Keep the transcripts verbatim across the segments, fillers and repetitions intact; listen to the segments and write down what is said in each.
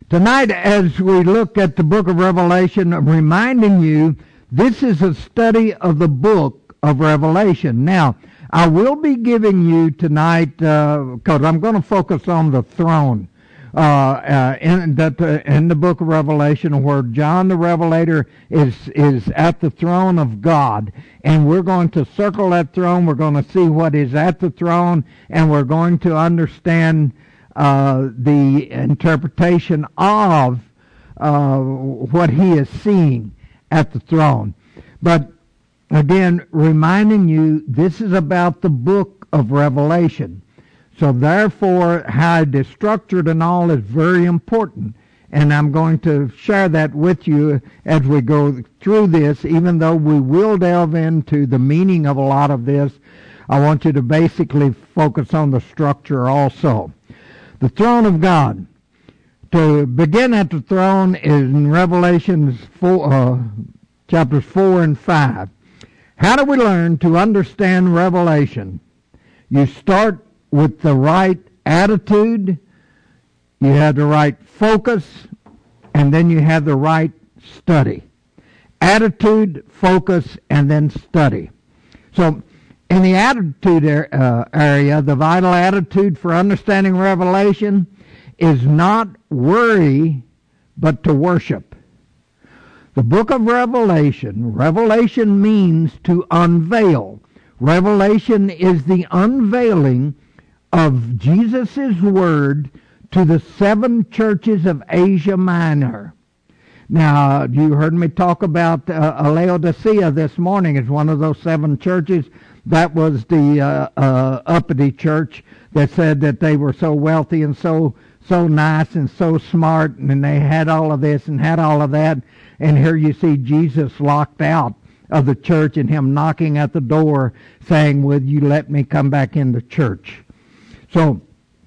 Tonight, as we look at the book of Revelation, I'm reminding you this is a study of the book of Revelation. Now, I will be giving you tonight, because uh, I'm going to focus on the throne uh, uh, in, that, uh, in the book of Revelation, where John the Revelator is, is at the throne of God. And we're going to circle that throne. We're going to see what is at the throne, and we're going to understand Uh, the interpretation of uh, what he is seeing at the throne. But again, reminding you, this is about the book of Revelation. So therefore, how it is structured and all is very important. And I'm going to share that with you as we go through this, even though we will delve into the meaning of a lot of this. I want you to basically focus on the structure also. The throne of God. To begin at the throne is in Revelations four, uh, chapters four and five. How do we learn to understand Revelation? You start with the right attitude, you have the right focus, and then you have the right study. Attitude, focus, and then study. So, in the attitude uh, area, the vital attitude for understanding Revelation is not worry, but to worship. The book of Revelation, Revelation means to unveil. Revelation is the unveiling of Jesus' word to the seven churches of Asia Minor. Now, you heard me talk about uh, Laodicea this morning as one of those seven churches. That was the uh, uh, uppity church that said that they were so wealthy and so so nice and so smart, and they had all of this and had all of that. And here you see Jesus locked out of the church and him knocking at the door saying, "Will you let me come back in the church?" So,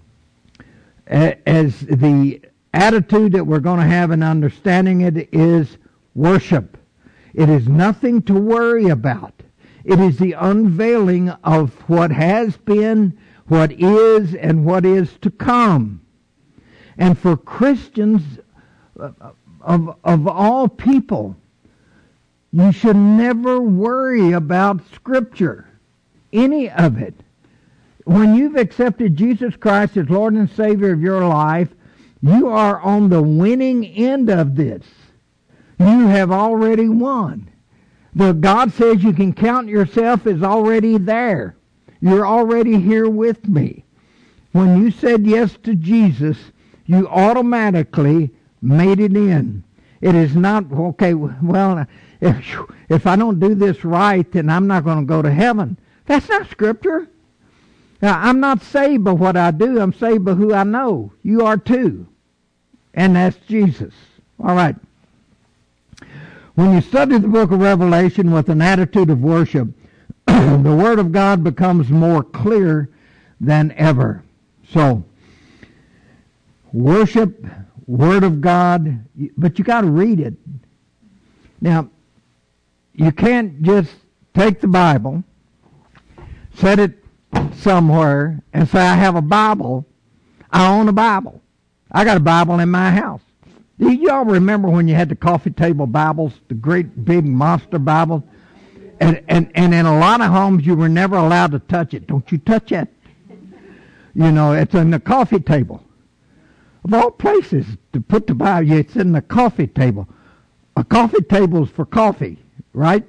as the attitude that we're going to have in understanding it is worship. It is nothing to worry about. It is the unveiling of what has been, what is, and what is to come. And for Christians of, of all people, you should never worry about Scripture, any of it. When you've accepted Jesus Christ as Lord and Savior of your life, you are on the winning end of this. You have already won. The God says you can count yourself as already there. You're already here with me. When you said yes to Jesus, you automatically made it in. It is not, okay, well, if, if I don't do this right, then I'm not going to go to heaven. That's not Scripture. Now, I'm not saved by what I do. I'm saved by who I know. You are too. And that's Jesus. All right. When you study the book of Revelation with an attitude of worship, the Word of God becomes more clear than ever. So, worship, Word of God, but you got to read it. Now, you can't just take the Bible, set it somewhere, and say, I have a Bible. I own a Bible. I got a Bible in my house. Do y'all remember when you had the coffee table Bibles, the great big monster Bibles? And, and, and in a lot of homes, you were never allowed to touch it. Don't you touch it. You know, it's in the coffee table. Of all places to put the Bible, it's in the coffee table. A coffee table is for coffee, right?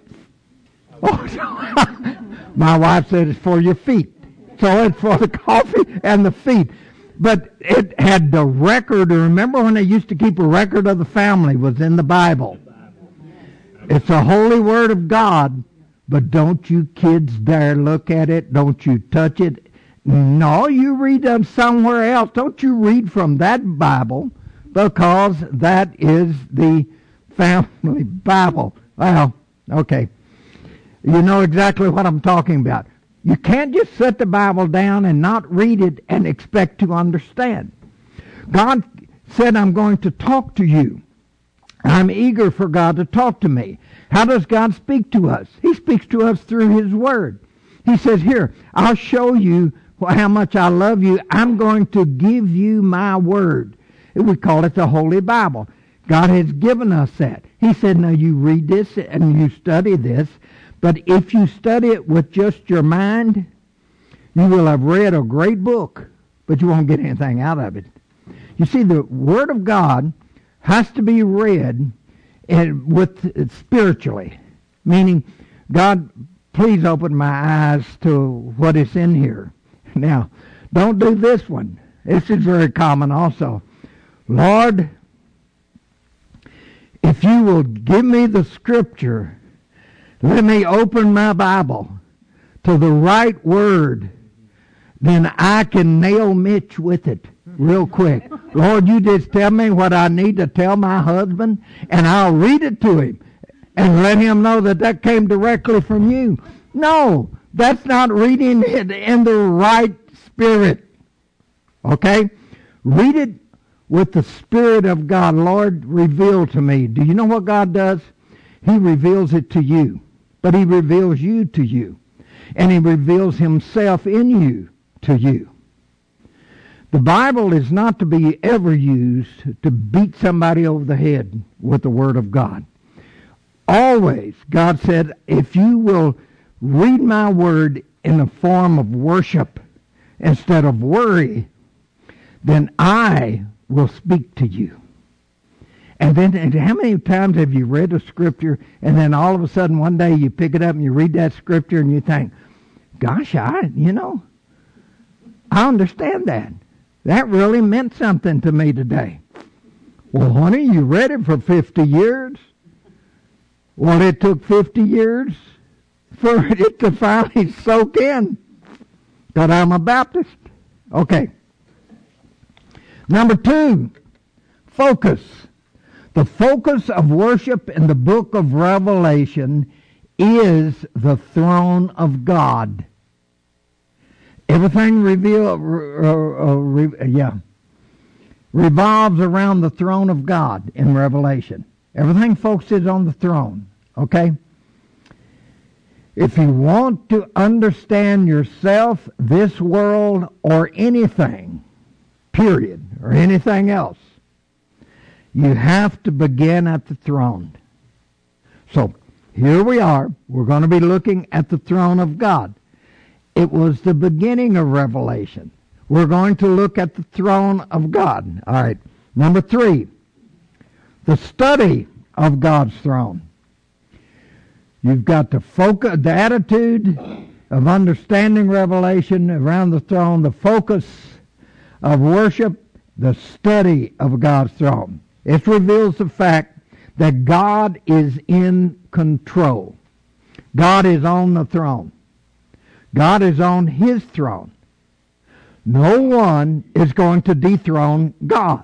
Oh, my wife said it's for your feet. So it's for the coffee and the feet. But it had the record. Remember when they used to keep a record of the family was in the Bible. It's a holy word of God, but don't you kids dare look at it. Don't you touch it. No, you read them somewhere else. Don't you read from that Bible, because that is the family Bible. Well, okay. You know exactly what I'm talking about. You can't just set the Bible down and not read it and expect to understand. God said, I'm going to talk to you. I'm eager for God to talk to me. How does God speak to us? He speaks to us through His Word. He says, here, I'll show you how much I love you. I'm going to give you my Word. We call it the Holy Bible. God has given us that. He said, now you read this and you study this, but if you study it with just your mind, you will have read a great book, but you won't get anything out of it. You see, the Word of God has to be read and with spiritually, meaning, God, please open my eyes to what is in here. Now, don't do this one. This is very common also. Lord, if you will give me the Scripture, let me open my Bible to the right word, then I can nail Mitch with it real quick. Lord, you just tell me what I need to tell my husband, and I'll read it to him and let him know that that came directly from you. No, that's not reading it in the right spirit. Okay? Read it with the Spirit of God. Lord, reveal to me. Do you know what God does? He reveals it to you. But He reveals you to you. And He reveals Himself in you to you. The Bible is not to be ever used to beat somebody over the head with the Word of God. Always, God said, if you will read my Word in the form of worship instead of worry, then I will speak to you. And then, and how many times have you read a scripture and then all of a sudden one day you pick it up and you read that scripture and you think, gosh, I, you know, I understand that. That really meant something to me today. Well, honey, you read it for fifty years. Well, it took fifty years for it to finally soak in that I'm a Baptist. Okay. Number two, focus. The focus of worship in the book of Revelation is the throne of God. Everything reveal, uh, uh, re, yeah, revolves around the throne of God in Revelation. Everything focuses on the throne, okay? If you want to understand yourself, this world, or anything, period, or anything else, you have to begin at the throne. So, here we are. We're going to be looking at the throne of God. It was the beginning of Revelation. We're going to look at the throne of God. All right. Number three, the study of God's throne. You've got the focus, the attitude of understanding Revelation around the throne, the focus of worship, the study of God's throne. It reveals the fact that God is in control. God is on the throne. God is on His throne. No one is going to dethrone God.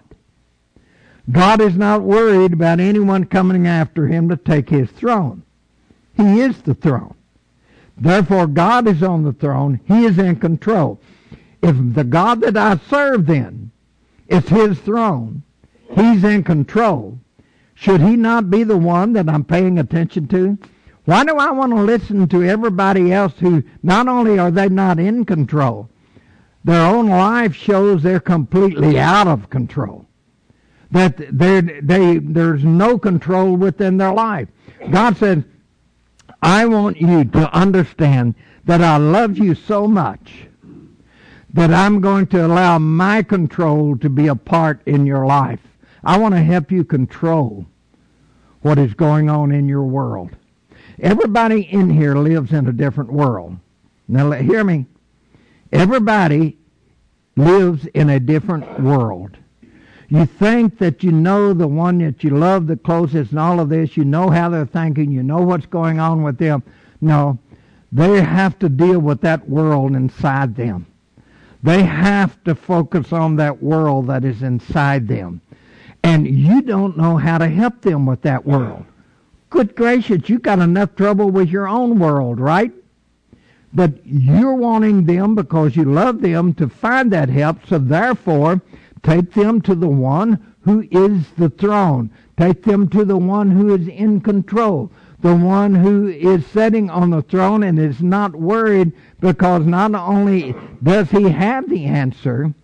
God is not worried about anyone coming after Him to take His throne. He is the throne. Therefore, God is on the throne. He is in control. If the God that I serve then is His throne, He's in control, should He not be the one that I'm paying attention to? Why do I want to listen to everybody else who not only are they not in control, their own life shows they're completely out of control. That they they there's no control within their life. God says, I want you to understand that I love you so much that I'm going to allow my control to be a part in your life. I want to help you control what is going on in your world. Everybody in here lives in a different world. Now, hear me. Everybody lives in a different world. You think that you know the one that you love the closest and all of this. You know how they're thinking. You know what's going on with them. No, they have to deal with that world inside them. They have to focus on that world that is inside them. And you don't know how to help them with that world. Good gracious, you got enough trouble with your own world, right? But you're wanting them because you love them to find that help, so therefore take them to the one who is the throne. Take them to the one who is in control. The one who is sitting on the throne and is not worried because not only does He have the answer,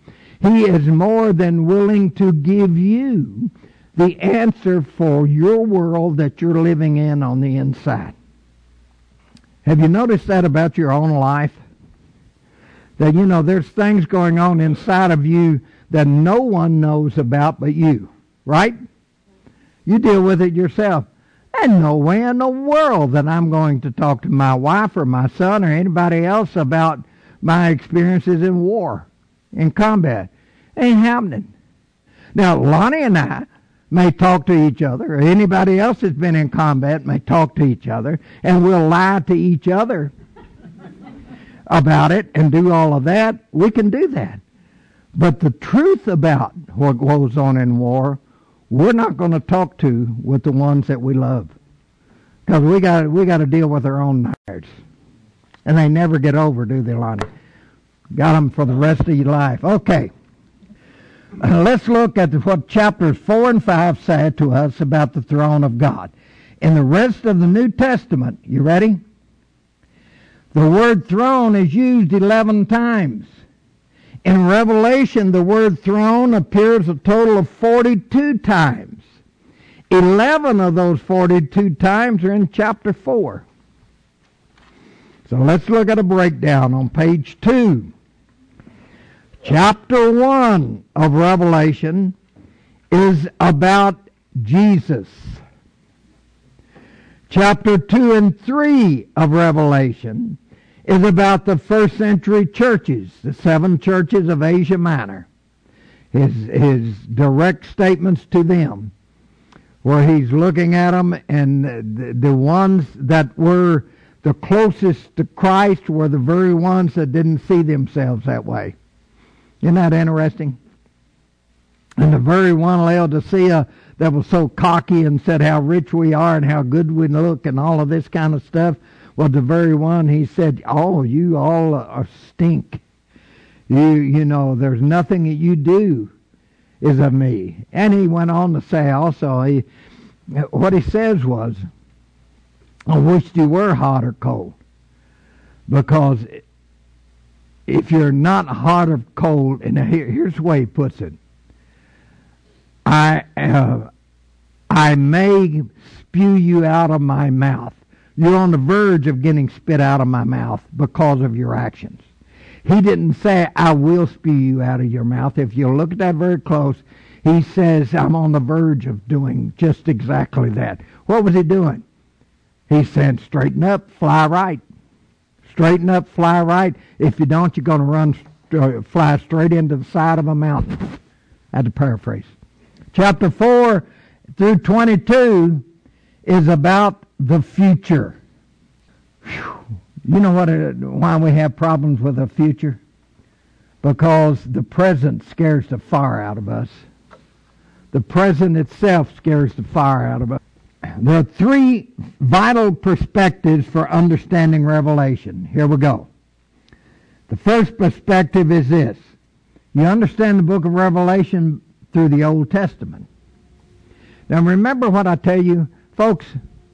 He is more than willing to give you the answer for your world that you're living in on the inside. Have you noticed that about your own life? That, you know, there's things going on inside of you that no one knows about but you, right? You deal with it yourself. There's no way in the world that I'm going to talk to my wife or my son or anybody else about my experiences in war, in combat. Ain't happening. Now, Lonnie and I may talk to each other, or anybody else that's been in combat may talk to each other, and we'll lie to each other about it and do all of that. We can do that. But the truth about what goes on in war, we're not going to talk to with the ones that we love. Because we got we got to deal with our own nerves. And they never get over, do they, Lonnie? Got them for the rest of your life. Okay. Uh, let's look at what chapters four and five say to us about the throne of God. In the rest of the New Testament, you ready? The word throne is used eleven times. In Revelation, the word throne appears a total of forty-two times. eleven of those forty-two times are in chapter four. So let's look at a breakdown on page two. Chapter one of Revelation is about Jesus. Chapter two and three of Revelation is about the first century churches, the seven churches of Asia Minor. His, his direct statements to them, where he's looking at them, and the, the ones that were the closest to Christ were the very ones that didn't see themselves that way. Isn't that interesting? And the very one, Laodicea, that was so cocky and said how rich we are and how good we look and all of this kind of stuff, well, the very one, he said, oh, you all are stink. You, you know, there's nothing that you do is of me. And he went on to say also, he, what he says was, I wish you were hot or cold. Because if you're not hot or cold, and here, here's the way he puts it, I, uh, I may spew you out of my mouth. You're on the verge of getting spit out of my mouth because of your actions. He didn't say, I will spew you out of your mouth. If you look at that very close, he says, I'm on the verge of doing just exactly that. What was he doing? He said, straighten up, fly right. Straighten up, fly right. If you don't, you're going to run, uh, fly straight into the side of a mountain. I had to paraphrase. Chapter four through twenty-two is about the future. Whew. You know what? It, why we have problems with the future? Because the present scares the fire out of us. The present itself scares the fire out of us. There are three vital perspectives for understanding Revelation. Here we go. The first perspective is this. You understand the book of Revelation through the Old Testament. Now remember what I tell you, folks.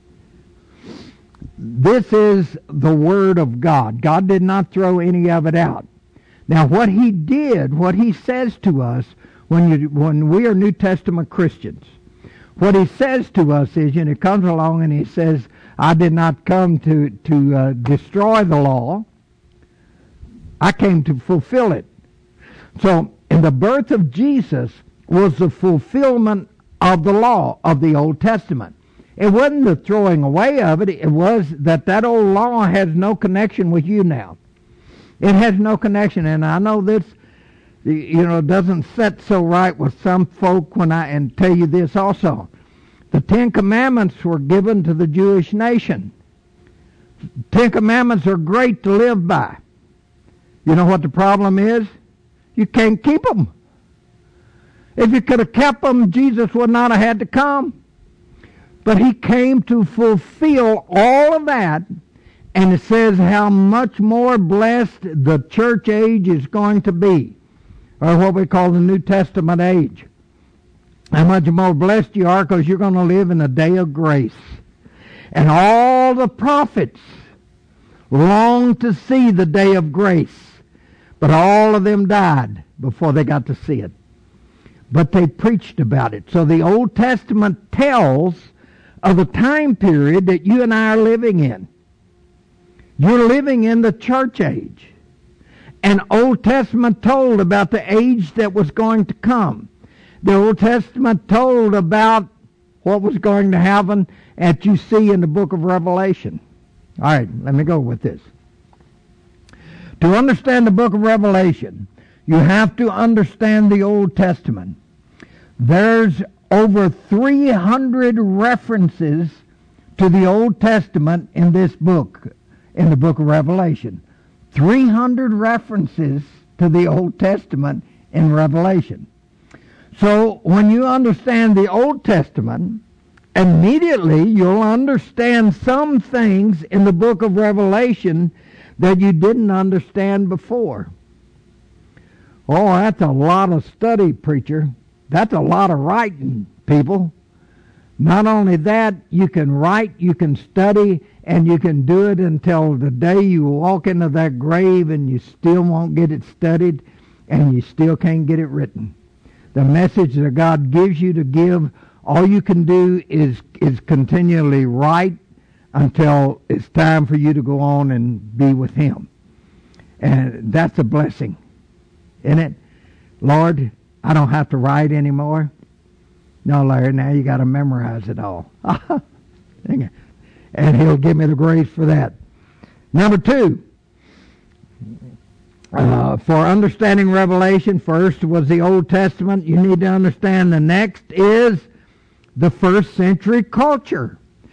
This is the Word of God. God did not throw any of it out. Now what He did, what He says to us when, you, when we are New Testament Christians, what He says to us is, you know, He comes along and He says, I did not come to, to uh, destroy the law. I came to fulfill it. So, in the birth of Jesus was the fulfillment of the law of the Old Testament. It wasn't the throwing away of it. It was that that old law has no connection with you now. It has no connection. And I know this, you know, doesn't set so right with some folk when I, and tell you this also. The Ten Commandments were given to the Jewish nation. Ten Commandments are great to live by. You know what the problem is? You can't keep them. If you could have kept them, Jesus would not have had to come. But He came to fulfill all of that, and it says how much more blessed the church age is going to be, or what we call the New Testament age. How much more blessed you are because you're going to live in a day of grace. And all the prophets long to see the day of grace. But all of them died before they got to see it. But they preached about it. So the Old Testament tells of a time period that you and I are living in. You're living in the church age. And Old Testament told about the age that was going to come. The Old Testament told about what was going to happen that you see in the book of Revelation. All right, let me go with this. To understand the book of Revelation, you have to understand the Old Testament. There's over three hundred references to the Old Testament in this book, in the book of Revelation. three hundred references to the Old Testament in Revelation. So when you understand the Old Testament, immediately you'll understand some things in the book of Revelation that you didn't understand before. Oh, that's a lot of study, preacher. That's a lot of writing, people. Not only that, you can write, you can study, and you can do it until the day you walk into that grave and you still won't get it studied and you still can't get it written. The message that God gives you to give, all you can do is, is continually write until it's time for you to go on and be with Him. And that's a blessing, isn't it? Lord, I don't have to write anymore. No, Larry, now you got to memorize it all. And He'll give me the grace for that. Number two, uh, for understanding Revelation, first was the Old Testament. You need to understand the next is the first century culture.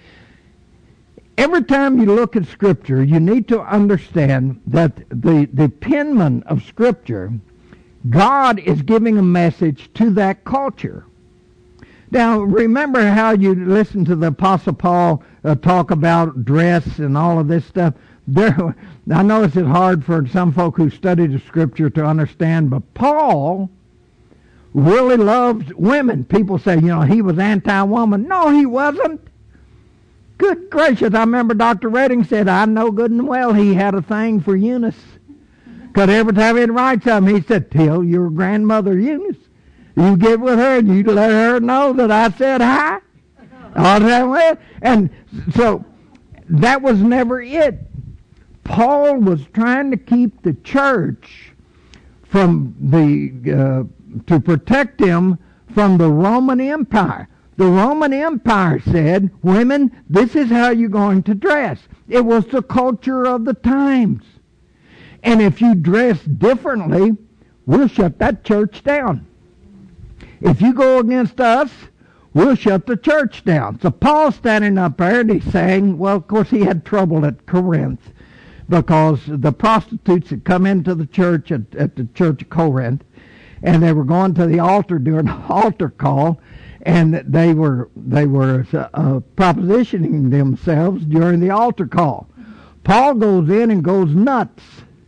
Every time you look at Scripture, you need to understand that the, the penman of Scripture, God is giving a message to that culture. Now, remember how you listen to the Apostle Paul uh, talk about dress and all of this stuff? There, I know it's hard for some folk who study the Scripture to understand, but Paul really loved women. People say, you know, he was anti-woman. No, he wasn't. Good gracious, I remember Doctor Redding said, I know good and well he had a thing for Eunice. Because every time he'd write something, he said, tell your grandmother Eunice. You get with her and you let her know that I said hi. All that way. And so that was never it. Paul was trying to keep the church from the, uh, to protect them from the Roman Empire. The Roman Empire said, women, this is how you're going to dress. It was the culture of the times. And if you dress differently, we'll shut that church down. If you go against us, we'll shut the church down. So Paul's standing up there and he's saying, well, of course he had trouble at Corinth because the prostitutes had come into the church at, at the church of Corinth, and they were going to the altar during the altar call, and they were they were uh, propositioning themselves during the altar call. Paul goes in and goes nuts.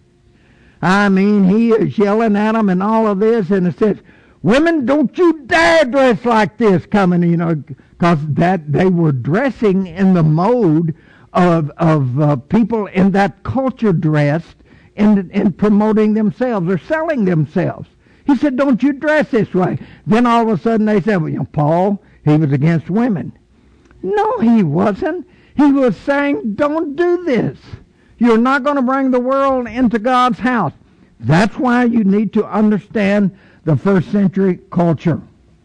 I mean, he is yelling at them and all of this, and it says, women, don't you dare dress like this coming, you know, because that they were dressing in the mode of of uh, people in that culture dressed in, in promoting themselves or selling themselves. He said, don't you dress this way. Then all of a sudden they said, well, you know, Paul, he was against women. No, he wasn't. He was saying, don't do this. You're not going to bring the world into God's house. That's why you need to understand the first century culture.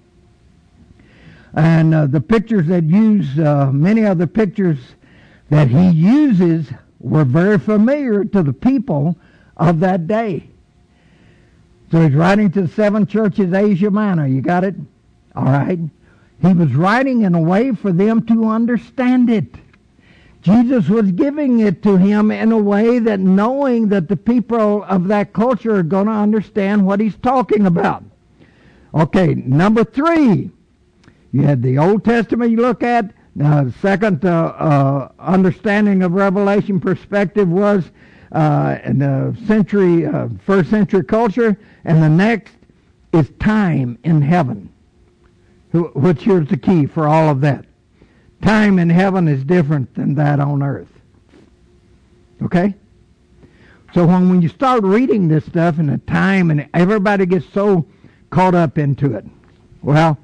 And uh, the pictures that use, uh, many of the pictures that he uses were very familiar to the people of that day. So he's writing to the seven churches, Asia Minor. You got it? All right. He was writing in a way for them to understand it. Jesus was giving it to him in a way that knowing that the people of that culture are going to understand what he's talking about. Okay, number three. You had the Old Testament you look at. Now, the second uh, uh, understanding of Revelation perspective was uh, in the century, uh, first century culture, and the next is time in heaven, which is the key for all of that. Time in heaven is different than that on earth. Okay? So when, when you start reading this stuff in a time and everybody gets so caught up into it, well,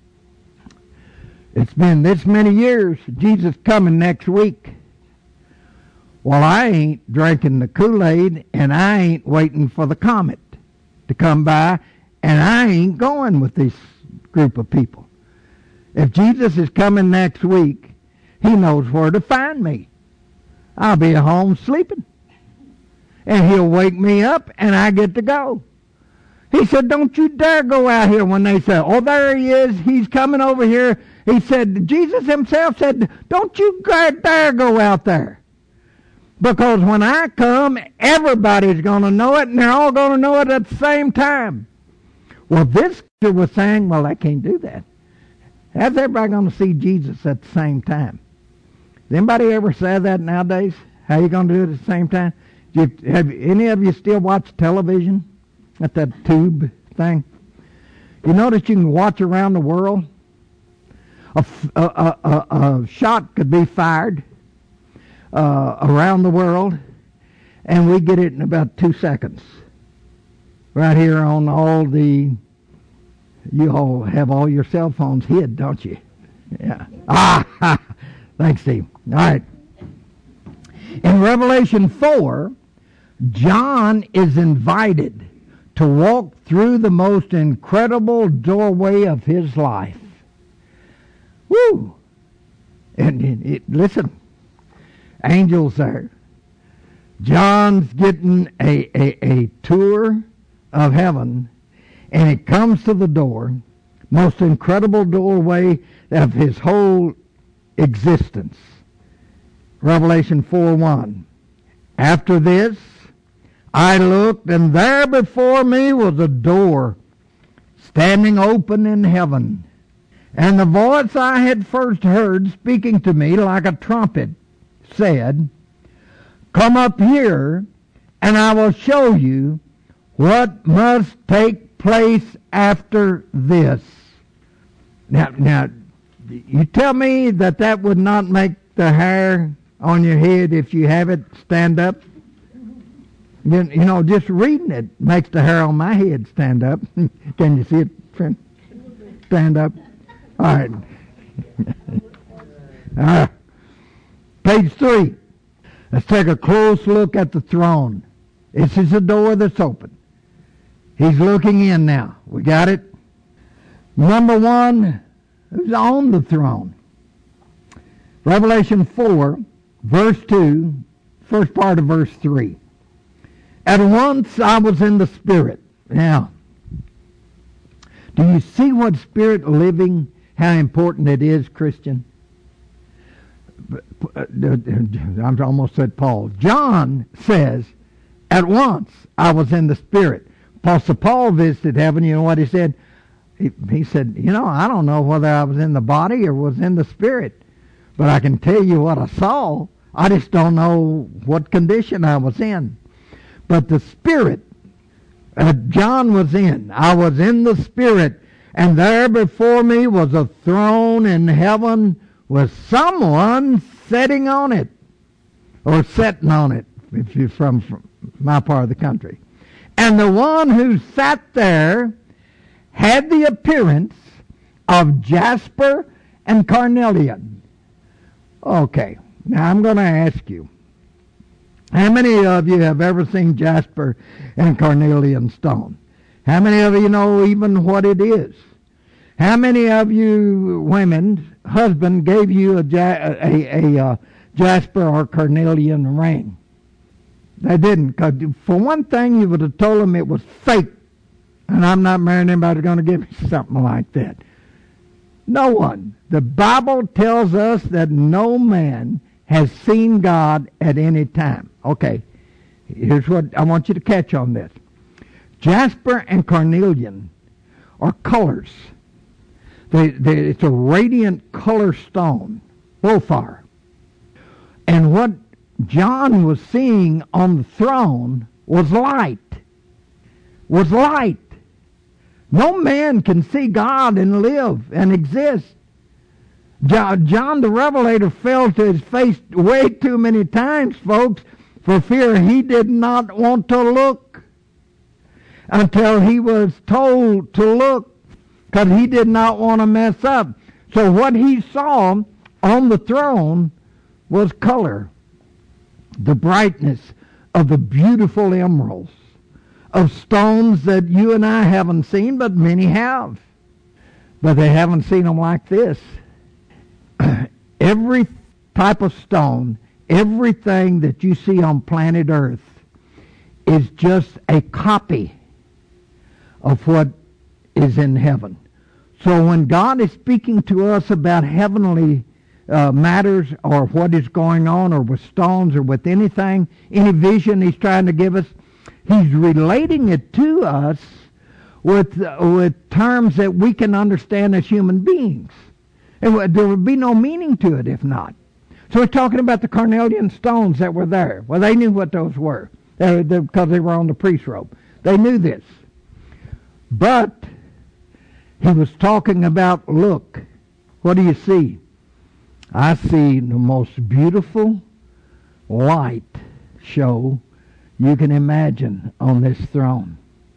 it's been this many years, Jesus coming next week. Well, I ain't drinking the Kool-Aid, and I ain't waiting for the comet to come by, and I ain't going with this group of people. If Jesus is coming next week, he knows where to find me. I'll be at home sleeping. And he'll wake me up, and I get to go. He said, don't you dare go out here. When they said, oh, there he is, he's coming over here. He said, Jesus himself said, don't you dare go out there. Because when I come, everybody's going to know it, and they're all going to know it at the same time. Well, this was saying, well, I can't do that. How's everybody going to see Jesus at the same time? Does anybody ever say that nowadays? How you going to do it at the same time? Do you, have any of you still watch television at that tube thing? You know that you can watch around the world? A, a, a, a, a shot could be fired uh, around the world, and we get it in about two seconds. Right here on all the, you all have all your cell phones hid, don't you? Yeah. Ah, thanks, Steve. All right. In Revelation four, John is invited to walk through the most incredible doorway of his life. Woo! And it, it, listen, angels there. John's getting a, a, a tour of heaven, and it comes to the door, most incredible doorway of his whole existence. Revelation four one. After this, I looked, and there before me was a door standing open in heaven. And the voice I had first heard speaking to me like a trumpet said, come up here, and I will show you what must take place after this. Now, now, you tell me that that would not make the hair on your head if you have it stand up? You, you know, just reading it makes the hair on my head stand up. Can you see it, friend? Stand up. All right. All right. Page three. Let's take a close look at the throne. This is the door that's open. He's looking in now. We got it? Number one, who's on the throne? Revelation four, verse two, first part of verse three. At once I was in the Spirit. Now, do you see what Spirit living, how important it is, Christian? I almost said Paul. John says, at once I was in the Spirit. Apostle Paul visited heaven. You know what he said? He, he said, you know, I don't know whether I was in the body or was in the Spirit, but I can tell you what I saw. I just don't know what condition I was in. But the Spirit, uh, John was in. I was in the Spirit, and there before me was a throne in heaven with someone sitting on it, or sitting on it, if you're from, from my part of the country. And the one who sat there had the appearance of jasper and carnelian. Okay, now I'm going to ask you, how many of you have ever seen jasper and carnelian stone? How many of you know even what it is? How many of you women, husband gave you a, ja- a, a, a jasper or carnelian ring? They didn't, because for one thing, you would have told them it was fake, and I'm not marrying anybody going to give me something like that. No one. The Bible tells us that no man has seen God at any time. Okay, here's what I want you to catch on this. Jasper and carnelian are colors. They, they, it's a radiant color stone, Wolfar. And what John was seeing on the throne was light. Was light. No man can see God and live and exist. John the Revelator fell to his face way too many times, folks, for fear he did not want to look until he was told to look, because he did not want to mess up. So what he saw on the throne was color, the brightness of the beautiful emeralds, of stones that you and I haven't seen, but many have. But they haven't seen them like this. Every type of stone, everything that you see on planet Earth is just a copy of what is in heaven. So when God is speaking to us about heavenly uh, matters, or what is going on, or with stones, or with anything, any vision he's trying to give us, he's relating it to us with uh, with terms that we can understand as human beings. And there would be no meaning to it if not. So we're talking about the carnelian stones that were there. Well, they knew what those were, they, they, because they were on the priest robe. They knew this. But he was talking about, look, what do you see? I see the most beautiful light show you can imagine on this throne.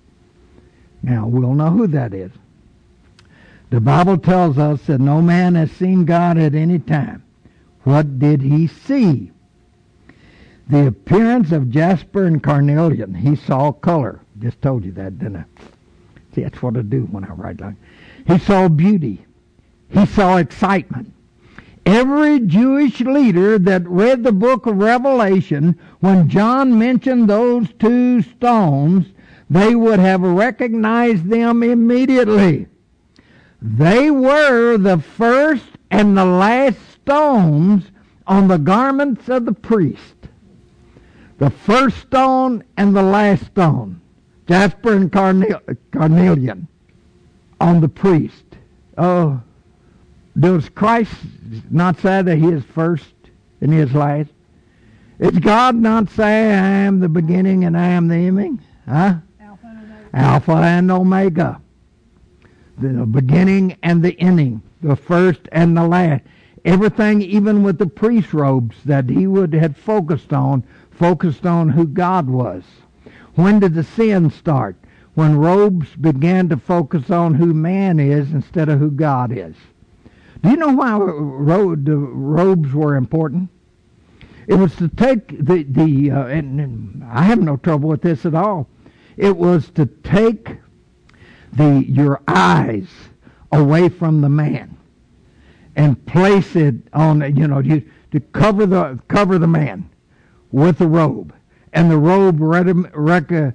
Now, we'll know who that is. The Bible tells us that no man has seen God at any time. What did he see? The appearance of jasper and carnelian. He saw color. Just told you that, didn't I? See, that's what I do when I write like that. He saw beauty. He saw excitement. Every Jewish leader that read the book of Revelation, when John mentioned those two stones, they would have recognized them immediately. They were the first and the last stones on the garments of the priest. The first stone and the last stone, jasper and carnel- carnelian, on the priest. Oh, does Christ not say that he is first and he is last? Does God not say, I am the beginning and I am the ending? Huh? Alpha and Omega. Alpha and Omega. The beginning and the ending. The first and the last. Everything, even with the priest robes that he would had focused on, focused on who God was. When did the sin start? When robes began to focus on who man is instead of who God is. Do you know why ro- the robes were important? It was to take the, the uh, and, and I have no trouble with this at all. It was to take the your eyes away from the man and place it on, you know, you, to cover the cover the man with the robe, and the robe rec- rec-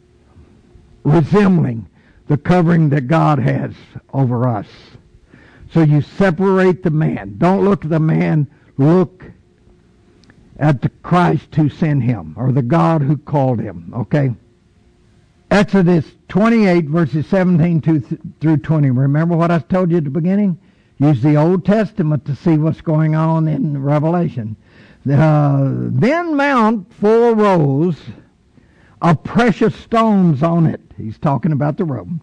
resembling the covering that God has over us. So you separate the man. Don't look at the man. Look at the Christ who sent him, or the God who called him. Okay? Exodus twenty-eight, verses seventeen through twenty. Remember what I told you at the beginning? Use the Old Testament to see what's going on in Revelation. Uh, then mount four rows of precious stones on it. He's talking about the robe.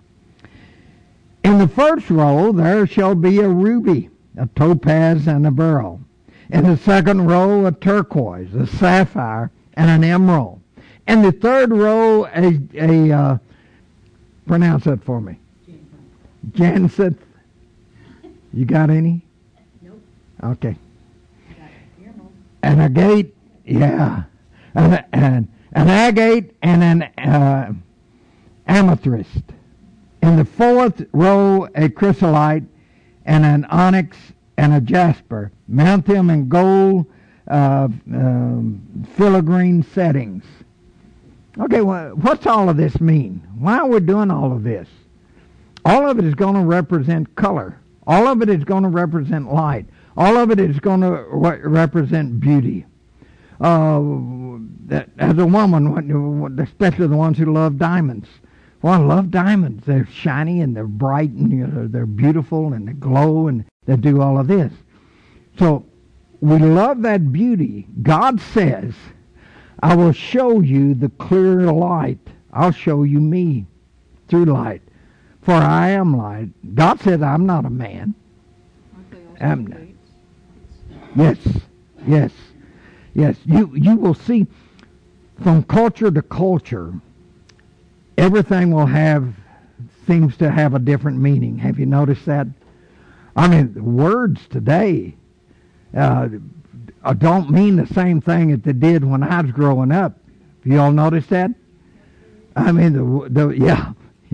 In the first row there shall be a ruby, a topaz, and a beryl. In the second row a turquoise, a sapphire, and an emerald. In the third row a, a uh, pronounce that for me. Jacinth. You got any? Nope. Okay. Got emerald. And a gate, yeah, and, and an agate and an uh, amethyst. In the fourth row, a chrysolite and an onyx and a jasper. Mount them in gold uh, um, filigree settings. Okay, well, what's all of this mean? Why are we doing all of this? All of it is going to represent color. All of it is going to represent light. All of it is going to re- represent beauty. Uh, that, as a woman, especially the ones who love diamonds. Well, I love diamonds. They're shiny and they're bright and you know, they're beautiful and they glow and they do all of this. So we love that beauty. God says, I will show you the clear light. I'll show you me through light. For I am light. God says I'm not a man. Aren't they also Um, gates? Yes, yes, yes. You you will see from culture to culture, everything will have, seems to have a different meaning. Have you noticed that? I mean, the words today uh, don't mean the same thing that they did when I was growing up. You all notice that? I mean, the, the yeah.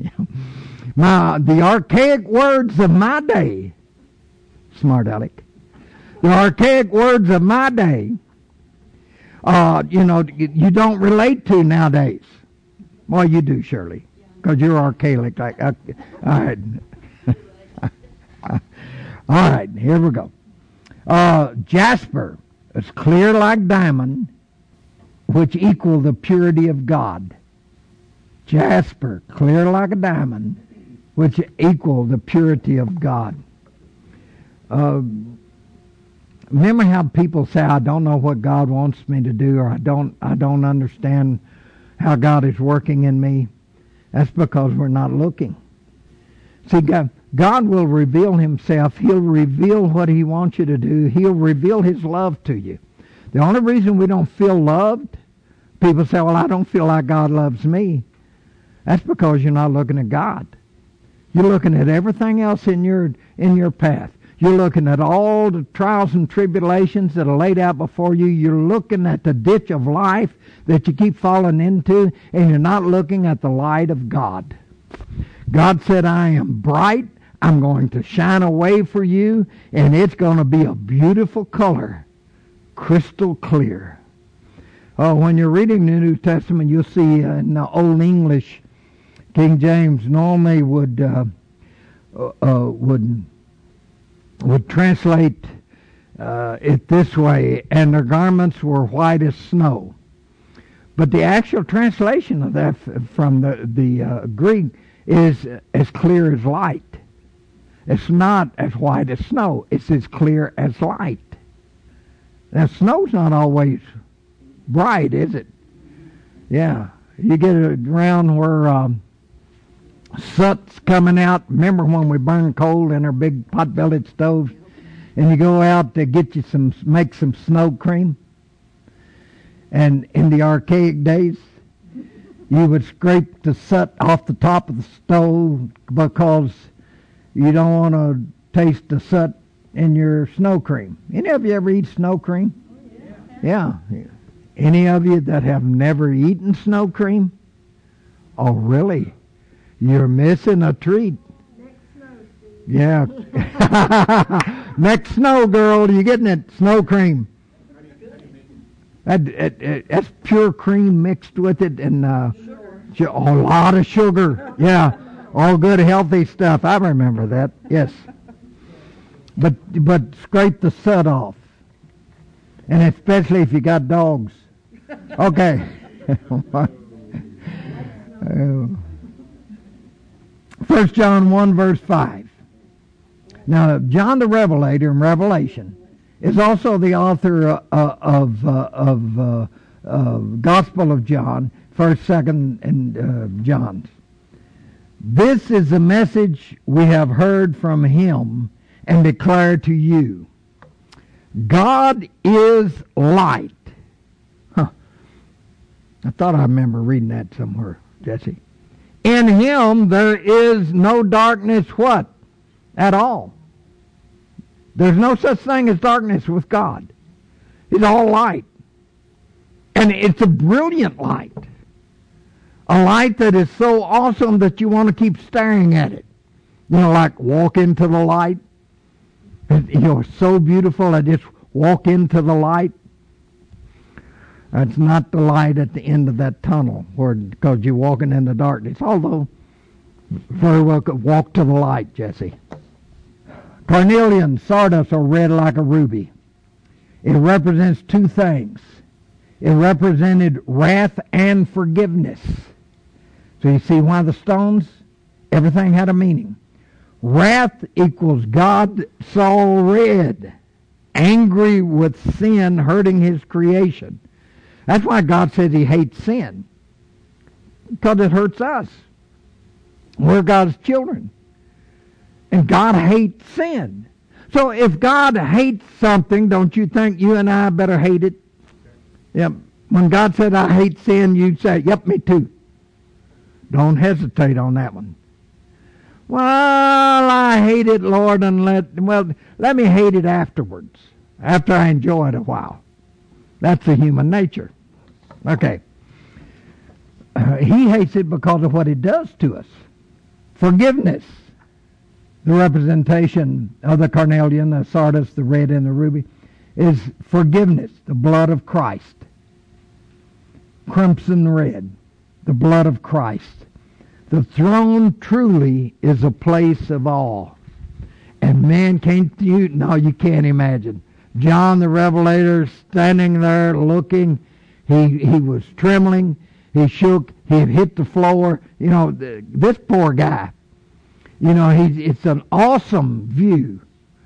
My, the archaic words of my day, smart aleck, the archaic words of my day, uh, you know, you don't relate to nowadays. Well, you do, Shirley, because you're archaic. Like, uh, all right. All right, here we go. Uh, jasper is clear like diamond, which equal the purity of God. Jasper, clear like a diamond, which equal the purity of God. Uh, remember how people say, I don't know what God wants me to do, or I don't, I don't understand how God is working in me? That's because we're not looking. See, God, God will reveal himself. He'll reveal what he wants you to do. He'll reveal his love to you. The only reason we don't feel loved, people say, well, I don't feel like God loves me. That's because you're not looking at God. You're looking at everything else in your in your path. You're looking at all the trials and tribulations that are laid out before you. You're looking at the ditch of life that you keep falling into, and you're not looking at the light of God. God said, I am bright. I'm going to shine a way for you, and it's going to be a beautiful color, crystal clear. Oh, when you're reading the New Testament, you'll see uh, in the Old English, King James normally would uh, uh, would would translate uh, it this way, and their garments were white as snow. But the actual translation of that from the the uh, Greek is as clear as light. It's not as white as snow. It's as clear as light. Now, snow's not always bright, is it? Yeah. You get around where um, soot's coming out. Remember when we burned coal in our big pot-bellied stoves? And you go out to get you some, make some snow cream? And in the archaic days, you would scrape the soot off the top of the stove because you don't want to taste the soot in your snow cream. Any of you ever eat snow cream? Yeah. yeah. Any of you that have never eaten snow cream? Oh, really? You're missing a treat. Yeah. Next snow, girl, you getting it? Snow cream. That, it, it, that's pure cream mixed with it, and uh, a lot of sugar. Yeah, all good, healthy stuff. I remember that. Yes, but but scrape the soot off, and especially if you got dogs. Okay. First John one verse five. Now, John the Revelator in Revelation is also the author uh, of uh, of uh, uh, Gospel of John, First, Second, and uh, John's. This is the message we have heard from him and declare to you. God is light. Huh. I thought I remember reading that somewhere, Jesse. In him there is no darkness what? At all. There's no such thing as darkness with God. It's all light. And it's a brilliant light. A light that is so awesome that you want to keep staring at it. You know, like walk into the light. You know, it's so beautiful. I just walk into the light. That's not the light at the end of that tunnel, where because you're walking in the darkness. Although, very well could walk to the light, Jesse. Carnelian, sardis, are red like a ruby. It represents two things. It represented wrath and forgiveness. So you see why the stones, everything had a meaning. Wrath equals God saw red, angry with sin hurting his creation. That's why God says he hates sin, because it hurts us. We're God's children. And God hates sin. So if God hates something, don't you think you and I better hate it? Yeah, When God said, I hate sin, you'd say, yep, me too. Don't hesitate on that one. Well, I hate it, Lord, and let, well, let me hate it afterwards, after I enjoy it a while. That's the human nature. Okay. Uh, he hates it because of what it does to us. Forgiveness. The representation of the carnelian, the sardis, the red, and the ruby, is forgiveness, the blood of Christ. Crimson red, the blood of Christ. The throne truly is a place of awe. And man, can't you, no, you can't imagine. John the Revelator standing there looking, he he was trembling, he shook, he had hit the floor. You know, this poor guy, you know, he, it's an awesome view.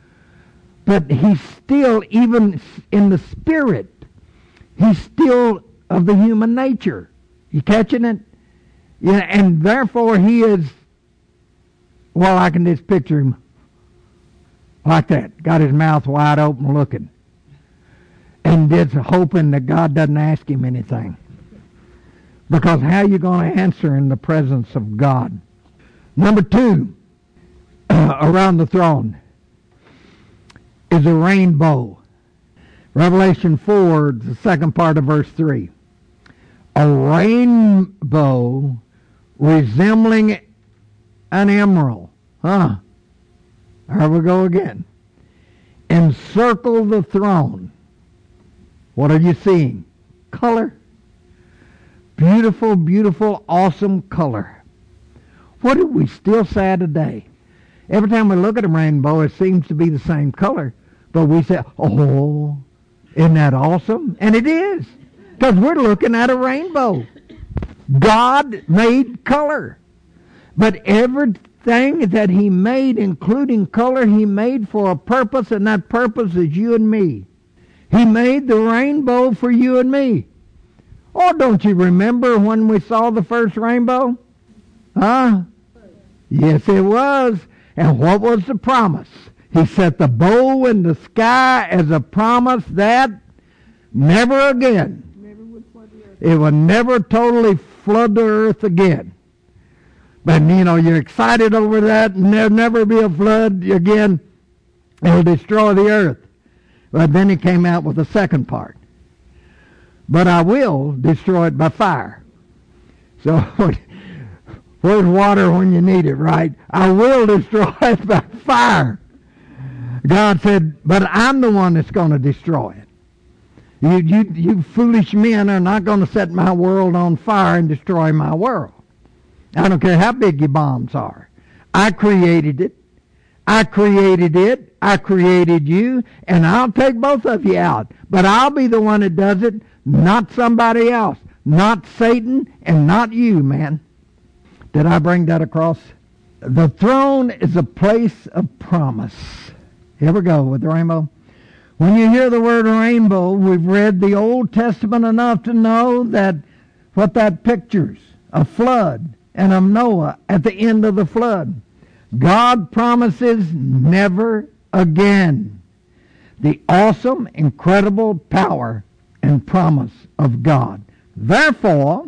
But he's still, even in the spirit, he's still of the human nature. You catching it? Yeah, and therefore he is, well, I can just picture him like that. Got his mouth wide open looking. And just hoping that God doesn't ask him anything. Because how are you going to answer in the presence of God? Number two, around the throne is a rainbow. Revelation four, the second part of verse three. A rainbow resembling an emerald. Huh? There we go again. Encircle the throne. What are you seeing? Color. Beautiful, beautiful, awesome color. What do we still say today? Every time we look at a rainbow, it seems to be the same color. But we say, oh, isn't that awesome? And it is. Because we're looking at a rainbow. God made color. But everything that he made, including color, he made for a purpose, and that purpose is you and me. He made the rainbow for you and me. Oh, don't you remember when we saw the first rainbow? Huh? Yes, it was. And what was the promise? He set the bow in the sky as a promise that never again. Never would flood the earth. It would never totally flood the earth again. But, you know, you're excited over that, and there'll never be a flood again. It'll destroy the earth. But then he came out with the second part. But I will destroy it by fire. So, where's water when you need it, right? I will destroy it by fire. God said, but I'm the one that's going to destroy it. You, you, you foolish men are not going to set my world on fire and destroy my world. I don't care how big your bombs are. I created it. I created it. I created you. And I'll take both of you out. But I'll be the one that does it, not somebody else. Not Satan and not you, man. Did I bring that across? The throne is a place of promise. Here we go with the rainbow. When you hear the word rainbow, we've read the Old Testament enough to know that what that pictures, a flood and of Noah at the end of the flood. God promises never again. The awesome, incredible power and promise of God. Therefore,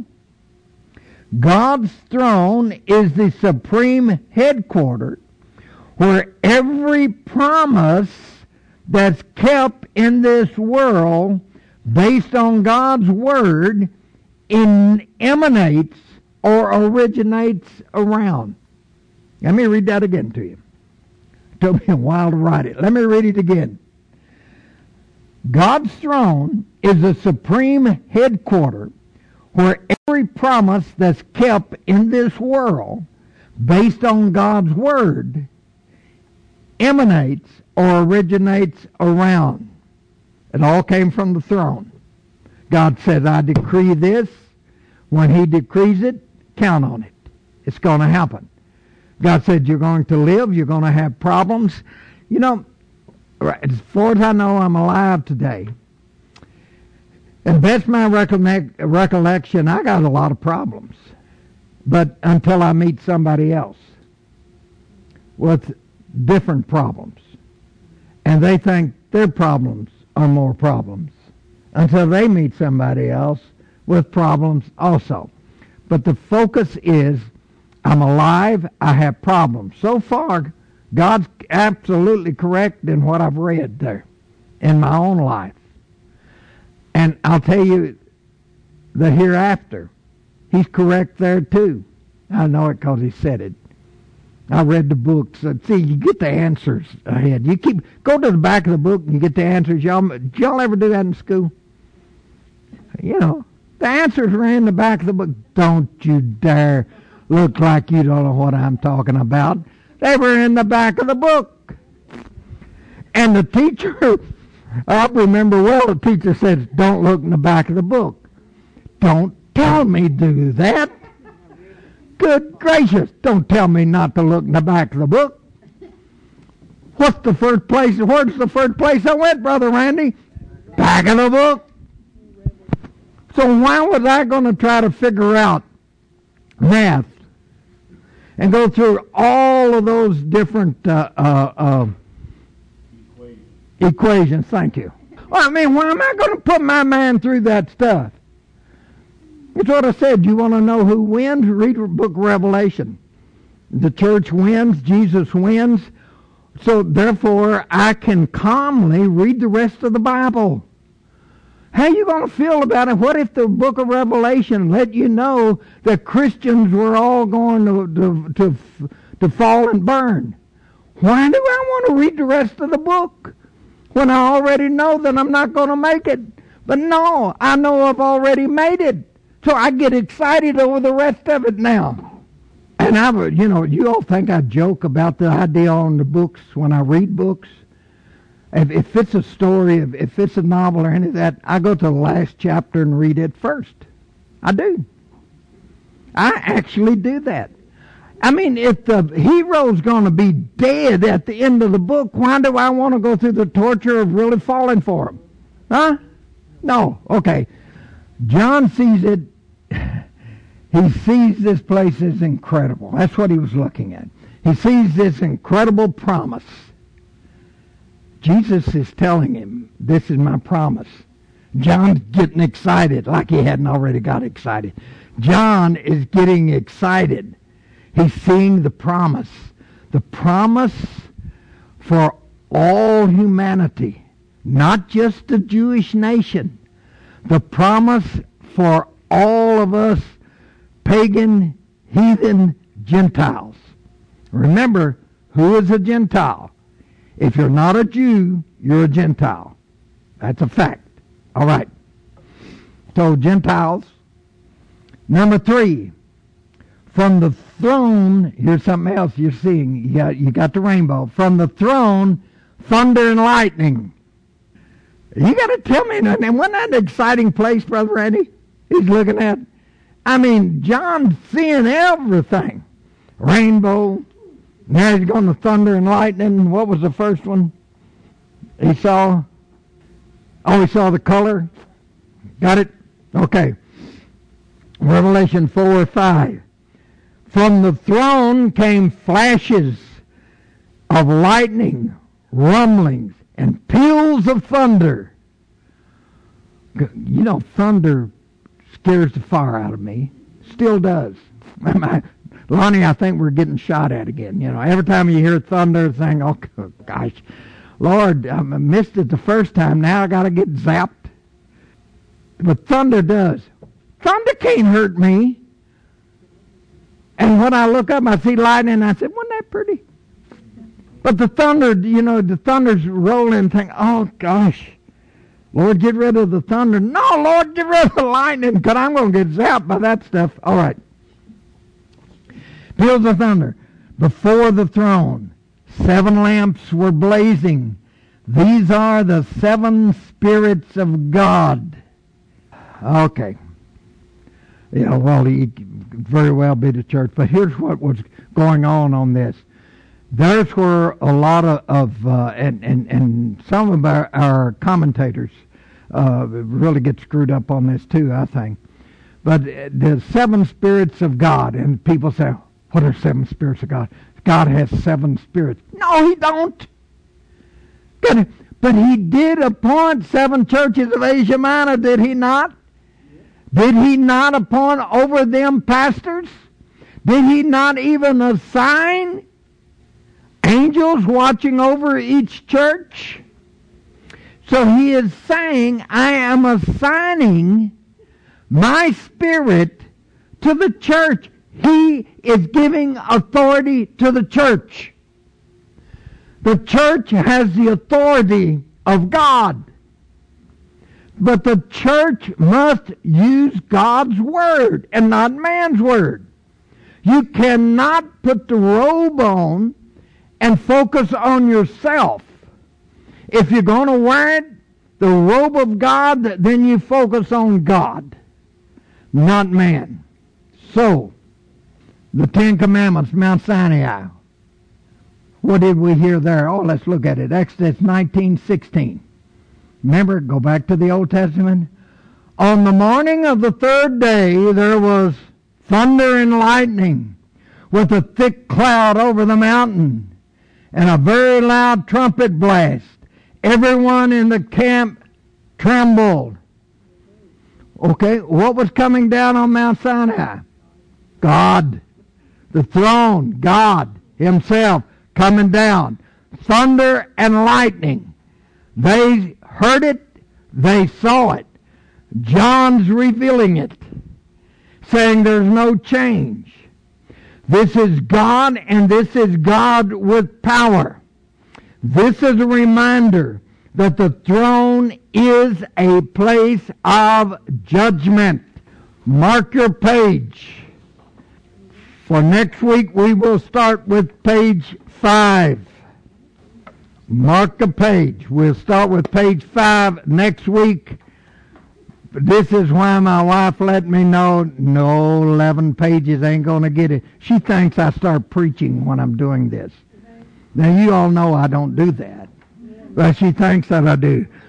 God's throne is the supreme headquarters where every promise that's kept in this world based on God's word in, emanates or originates around. Let me read that again to you. It took me a while to write it. Let me read it again. God's throne is the supreme headquarters where every promise that's kept in this world based on God's word emanates or originates around. It all came from the throne. God says, I decree this. When he decrees it, count on it. It's going to happen. God said, you're going to live, you're going to have problems. You know, as far as I know, I'm alive today. And best my recollect, recollection, I got a lot of problems. But until I meet somebody else with different problems. And they think their problems are more problems. until they meet somebody else with problems also. But the focus is, I'm alive, I have problems. So far, God's absolutely correct in what I've read there in my own life. And I'll tell you, the hereafter, He's correct there too. I know it because He said it. I read the books. See, you get the answers ahead. You keep go to the back of the book and you get the answers. Y'all, did y'all ever do that in school? You know, the answers are in the back of the book. Don't you dare look like you don't know what I'm talking about. They were in the back of the book. And the teacher, I remember well, the teacher says, don't look in the back of the book. Don't tell me to do that. Good gracious, don't tell me not to look in the back of the book. What's the first place, where's the first place I went, Brother Randy? Back of the book. So why was I going to try to figure out math and go through all of those different uh, uh, uh, equations. equations? Thank you. Well, I mean, why am I going to put my mind through that stuff? It's what I said. You want to know who wins? Read the book of Revelation. The church wins. Jesus wins. So therefore, I can calmly read the rest of the Bible. How are you going to feel about it? What if the book of Revelation let you know that Christians were all going to, to, to, to fall and burn? Why do I want to read the rest of the book when I already know that I'm not going to make it? But no, I know I've already made it. So I get excited over the rest of it now. And I would, you know, you all think I joke about the idea on the books when I read books. If, if it's a story, if, if it's a novel or any of that, I go to the last chapter and read it first. I do. I actually do that. I mean, if the hero's going to be dead at the end of the book, why do I want to go through the torture of really falling for him? Huh? No. Okay. John sees it. He sees this place as incredible. That's what he was looking at. He sees this incredible promise. Jesus is telling him, this is my promise. John's getting excited like he hadn't already got excited. John is getting excited. He's seeing the promise. The promise for all humanity, not just the Jewish nation. The promise for all of us pagan, heathen Gentiles. Remember, who is a Gentile? If you're not a Jew, you're a Gentile. That's a fact. All right. So, Gentiles. Number three, from the throne, here's something else you're seeing. You got, you got the rainbow. From the throne, thunder and lightning. You got to tell me, and wasn't that an exciting place, Brother Randy? He's looking at. I mean, John's seeing everything. Rainbow. Now he's going to thunder and lightning. What was the first one he saw? Oh, he saw the color. Got it? Okay. Revelation four or five. From the throne came flashes of lightning, rumblings, and peals of thunder. You know, thunder scares the fire out of me. Still does. Lonnie, I think we're getting shot at again. You know, every time you hear thunder, think, oh, gosh, Lord, I missed it the first time. Now I got to get zapped. But thunder does. Thunder can't hurt me. And when I look up, I see lightning, and I said, wasn't that pretty? But the thunder, you know, the thunder's rolling and think, oh, gosh, Lord, get rid of the thunder. No, Lord, get rid of the lightning, because I'm going to get zapped by that stuff. All right. Peals of thunder. Before the throne, seven lamps were blazing. These are the seven spirits of God. Okay. Yeah, well, he could very well be the church. But here's what was going on on this. There's where a lot of, of uh, and, and, and some of our, our commentators uh, really get screwed up on this too, I think. But the seven spirits of God, and people say, what are seven spirits of God? God has seven spirits. No, he don't. But he did appoint seven churches of Asia Minor, did he not? Did he not appoint over them pastors? Did he not even assign angels watching over each church? So he is saying, I am assigning my Spirit to the church. He is giving authority to the church. The church has the authority of God. But the church must use God's word and not man's word. You cannot put the robe on and focus on yourself. If you're going to wear it, the robe of God, then you focus on God, not man. So, the Ten Commandments, Mount Sinai. What did we hear there? Oh, let's look at it. Exodus nineteen sixteen. Remember, go back to the Old Testament. On the morning of the third day, there was thunder and lightning with a thick cloud over the mountain and a very loud trumpet blast. Everyone in the camp trembled. Okay, what was coming down on Mount Sinai? God. The throne, God himself coming down. Thunder and lightning. They heard it, they saw it. John's revealing it, saying there's no change. This is God, and this is God with power. This is a reminder that the throne is a place of judgment. Mark your page. For next week, we will start with page five. Mark a page. We'll start with page five next week. This is why my wife let me know, no, eleven pages ain't going to get it. She thinks I start preaching when I'm doing this. Now, you all know I don't do that. But she thinks that I do.